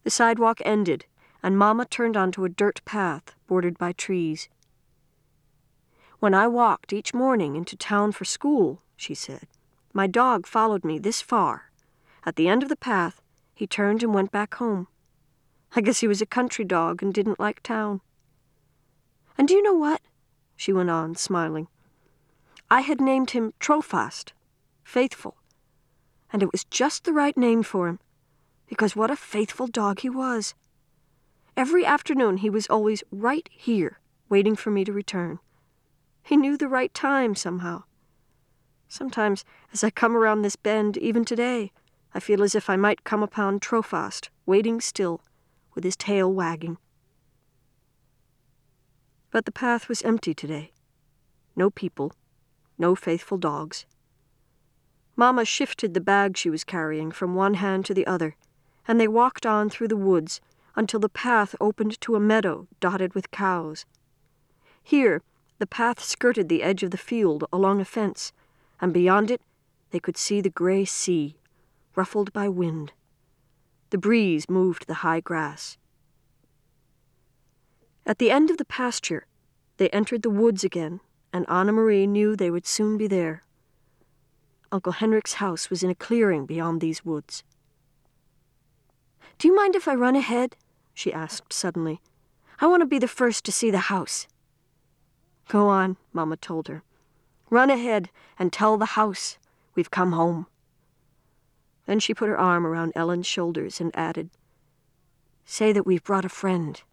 The sidewalk ended, and Mama turned onto a dirt path bordered by trees. "When I walked each morning into town for school," she said, "my dog followed me this far. At the end of the path, he turned and went back home. I guess he was a country dog and didn't like town. And do you know what?" she went on, smiling. "I had named him Trofast, faithful. And it was just the right name for him, because what a faithful dog he was. Every afternoon he was always right here, waiting for me to return. He knew the right time somehow. Sometimes, as I come around this bend, even today, I feel as if I might come upon Trofast, waiting still, with his tail wagging." But the path was empty today. No people, no faithful dogs. Mama shifted the bag she was carrying from one hand to the other, and they walked on through the woods until the path opened to a meadow dotted with cows. Here, the path skirted the edge of the field along a fence, and beyond it they could see the gray sea, ruffled by wind. The breeze moved the high grass. At the end of the pasture, they entered the woods again, and Anna Marie knew they would soon be there. Uncle Henrik's house was in a clearing beyond these woods. "Do you mind if I run ahead?" she asked suddenly. "I want to be the first to see the house." "Go on," Mama told her. "Run ahead and tell the house we've come home." Then she put her arm around Ellen's shoulders and added, "Say that we've brought a friend."